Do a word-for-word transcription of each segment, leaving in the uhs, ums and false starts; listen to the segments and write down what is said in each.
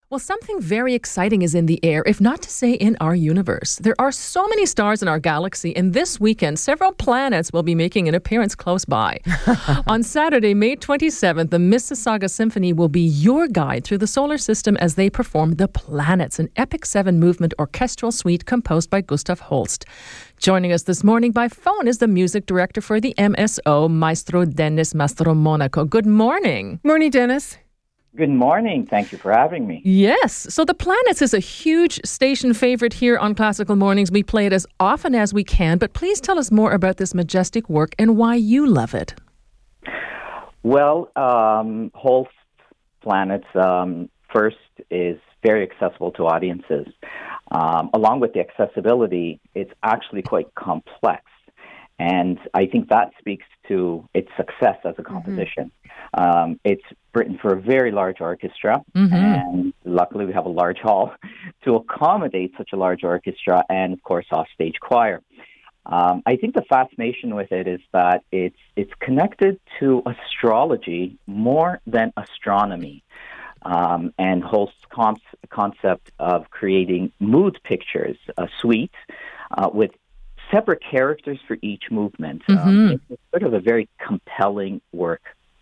Well, something very exciting is in the air, if not to say in our universe. There are so many stars in our galaxy, and this weekend, several planets will be making an appearance close by. On Saturday, May twenty-seventh, the Mississauga Symphony will be your guide through the solar system as they perform The Planets, an epic seven-movement orchestral suite composed by Gustav Holst. Joining us this morning by phone is the music director for the M S O, Maestro Dennis Mastromonaco. Good morning. Morning, Dennis. Good morning. Thank you for having me. Yes. So The Planets is a huge station favorite here on Classical Mornings. We play it as often as we can, but please tell us more about this majestic work and why you love it. Well, um, Holst Planets, um, first, is very accessible to audiences. Um, along with the accessibility, it's actually quite complex. And I think that speaks to its success as a composition. Mm-hmm. Um, it's written for a very large orchestra, mm-hmm. and luckily we have a large hall to accommodate such a large orchestra and, of course, offstage choir. Um, I think the fascination with it is that it's it's connected to astrology more than astronomy. Um, and Holst's com- concept of creating mood pictures, a suite uh, with separate characters for each movement. Mm-hmm. Um, it's sort of a very compelling work.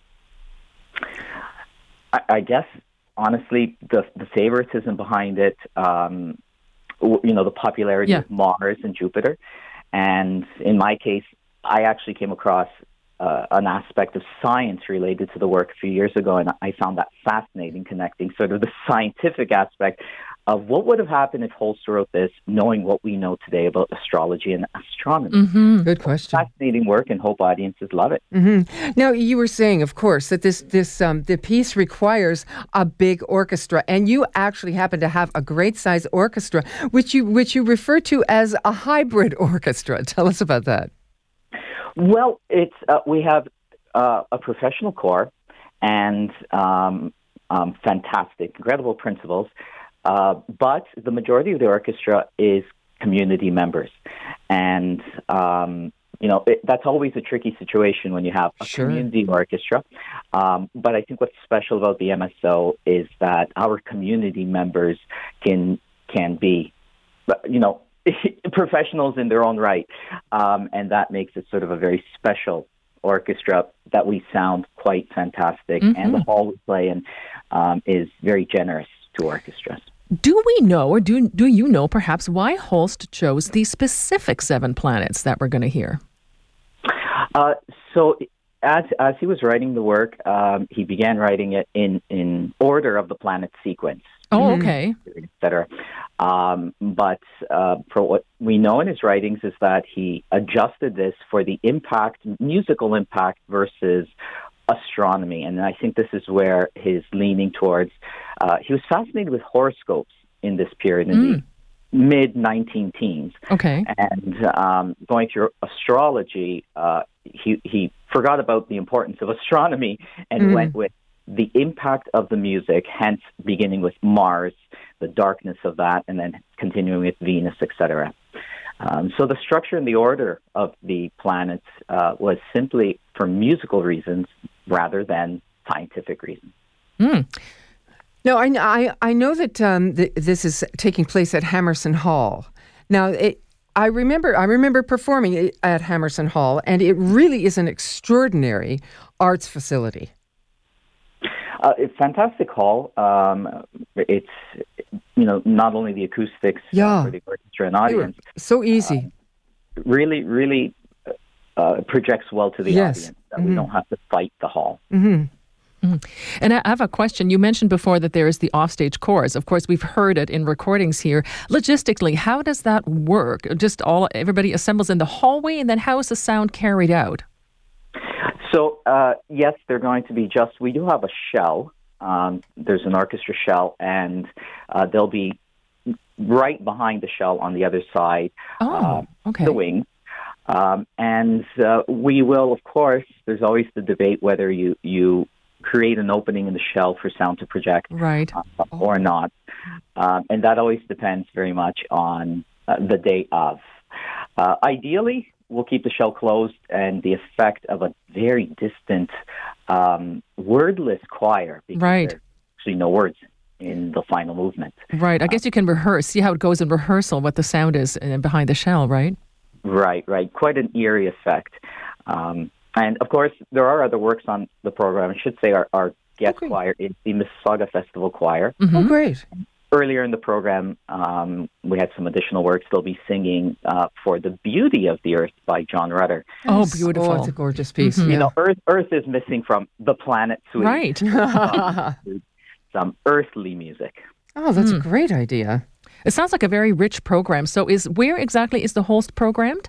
I, I guess, honestly, the, the favoritism behind it, um, you know, the popularity yeah. of Mars and Jupiter. And in my case, I actually came across uh, an aspect of science related to the work a few years ago, and I found that fascinating, connecting sort of the scientific aspect of what would have happened if Holst wrote this, knowing what we know today about astrology and astronomy. Mm-hmm. Good question. Fascinating work, and hope audiences love it. Mm-hmm. Now, you were saying, of course, that this this um, the piece requires a big orchestra, and you actually happen to have a great-sized orchestra, which you which you refer to as a hybrid orchestra. Tell us about that. Well, it's uh, we have uh, a professional corps and um, um, fantastic, incredible principals. Uh, but the majority of the orchestra is community members. And, um, you know, it, that's always a tricky situation when you have a sure. community orchestra. Um, but I think what's special about the M S O is that our community members can can be, you know, professionals in their own right. Um, and that makes it sort of a very special orchestra that we sound quite fantastic. Mm-hmm. And the hall we play in um, is very generous to orchestras. Do we know, or do do you know, perhaps, why Holst chose these specific seven planets that we're going to hear? Uh, so, as as he was writing the work, um, he began writing it in, in order of the planet sequence. Oh, okay. Et cetera. Um, but uh, for what we know in his writings is that he adjusted this for the impact, musical impact versus astronomy. And I think this is where his leaning towards, uh, he was fascinated with horoscopes in this period, in mm. the mid-nineteen teens. Okay. And um, going through astrology, uh, he, he forgot about the importance of astronomy and mm. went with the impact of the music, hence beginning with Mars, the darkness of that, and then continuing with Venus, et cetera. Um, so the structure and the order of the planets uh, was simply for musical reasons rather than scientific reasons. Mm. No, I, I, I know that um, th- this is taking place at Hammerson Hall. Now, it, I remember I remember performing it at Hammerson Hall, and it really is an extraordinary arts facility. Uh, it's fantastic hall. Um, it's, you know, not only the acoustics yeah. for the orchestra and audience. So easy. Uh, really, really uh, projects well to the yes. audience. That mm-hmm. we don't have to fight the hall. Mm-hmm. Mm. And I have a question. You mentioned before that there is the offstage chorus. Of course, we've heard it in recordings here. Logistically, how does that work? Just all everybody assembles in the hallway, and then how is the sound carried out? So, uh, yes, they're going to be just, we do have a shell. Um, there's an orchestra shell, and uh, they'll be right behind the shell on the other side, oh, uh, okay. the wing. Um, and uh, we will, of course, there's always the debate whether you, you create an opening in the shell for sound to project right. uh, or not. Um, and that always depends very much on uh, the day of. Uh, ideally, we'll keep the shell closed, and the effect of a very distant, um, wordless choir, because right. there's actually no words in the final movement. Right. I guess you can rehearse, see how it goes in rehearsal, what the sound is uh, behind the shell, right? Right, right. Quite an eerie effect. Um, and, of course, there are other works on the program. I should say our, our guest Okay. choir is the Mississauga Festival Choir. Mm-hmm. Oh, great. Earlier in the program, um, we had some additional works. They'll be singing uh, for The Beauty of the Earth by John Rutter. Oh, beautiful. Oh, it's a gorgeous piece. Mhm. You Yeah. know, Earth Earth is missing from the planet suite. Right. Some earthly music. Oh, that's a great idea. It sounds like a very rich program. So is where exactly is the host programmed?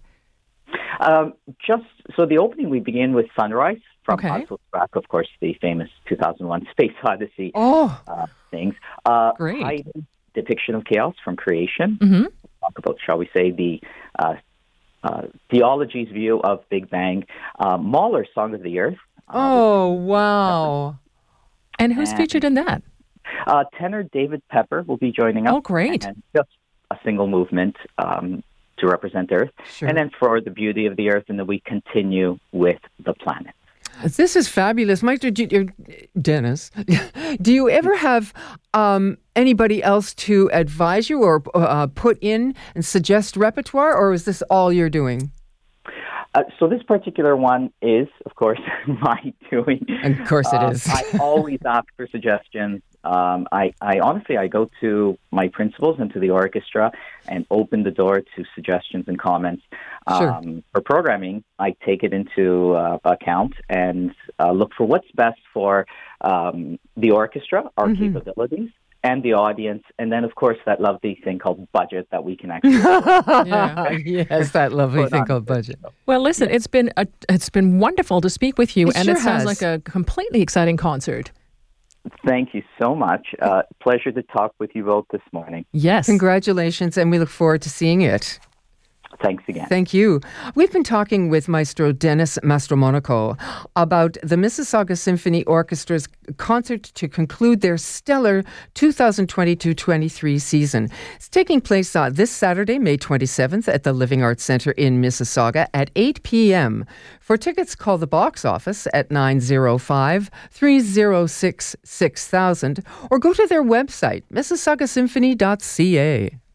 Um, just so the opening, we begin with Sunrise from Okay. Oswald Sprack, of course, the famous two thousand one Space Odyssey Oh, uh, things. Uh, Great. Haydn's Depiction of Chaos from Creation. Mm-hmm. Talk about, shall we say, the uh, uh, theology's view of Big Bang. Uh, Mahler's Song of the Earth. oh, wow. And who's And- featured in that? Uh, tenor David Pepper will be joining us. Oh, great. And just a single movement um, to represent Earth. Sure. And then for the beauty of the Earth, and then we continue with the planet. This is fabulous. Mike, did you, uh, Dennis, do you ever have um, anybody else to advise you or uh, put in and suggest repertoire, or is this all you're doing? Uh, so this particular one is, of course, my doing. Of course it Um, is. I always ask for suggestions. Um, I, I honestly, I go to my principals and to the orchestra and open the door to suggestions and comments. Sure. Um, for programming, I take it into uh, account and uh, look for what's best for um, the orchestra, our Mhm. capabilities, and the audience. And then, of course, that lovely thing called budget that we can actually... Yeah. Yes, that lovely put thing on called the budget. show. Well, listen, it's been a, it's been wonderful to speak with you, It and sure it sounds has. like a completely exciting concert. Thank you so much. Uh, pleasure to talk with you both this morning. Yes. Congratulations, and we look forward to seeing it. Thanks again. Thank you. We've been talking with Maestro Dennis Mastromonaco about the Mississauga Symphony Orchestra's concert to conclude their stellar two thousand twenty-two twenty-three season. It's taking place uh, this Saturday, May twenty-seventh, at the Living Arts Centre in Mississauga at eight p.m. For tickets, call the box office at nine oh five, three oh six, six thousand or go to their website, mississauga symphony dot c a.